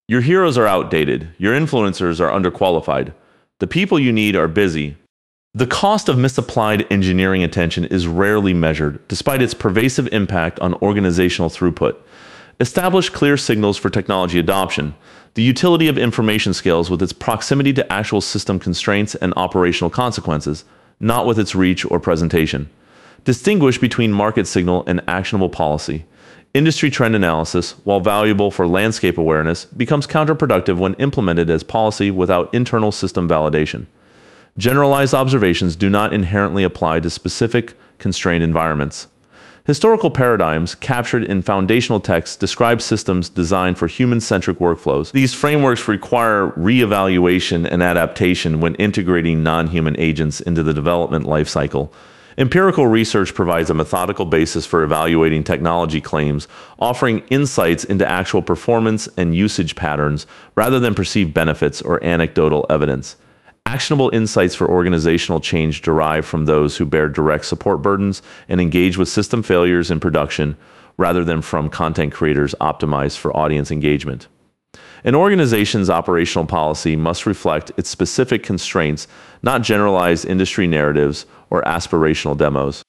Your heroes are outdated. Your influencers are underqualified. The people you need are busy. The cost of misapplied engineering attention is rarely measured, despite its pervasive impact on organizational throughput. Establish clear signals for technology adoption. The utility of information scales with its proximity to actual system constraints and operational consequences, not with its reach or presentation. Distinguish between market signal and actionable policy. Industry trend analysis, while valuable for landscape awareness, becomes counterproductive when implemented as policy without internal system validation. Generalized observations do not inherently apply to specific, constrained environments. Historical paradigms captured in foundational texts describe systems designed for human-centric workflows. These frameworks require re-evaluation and adaptation when integrating non-human agents into the development lifecycle. Empirical research provides a methodical basis for evaluating technology claims, offering insights into actual performance and usage patterns rather than perceived benefits or anecdotal evidence. Actionable insights for organizational change derive from those who bear direct support burdens and engage with system failures in production rather than from content creators optimized for audience engagement. An organization's operational policy must reflect its specific constraints, not generalized industry narratives or aspirational demos.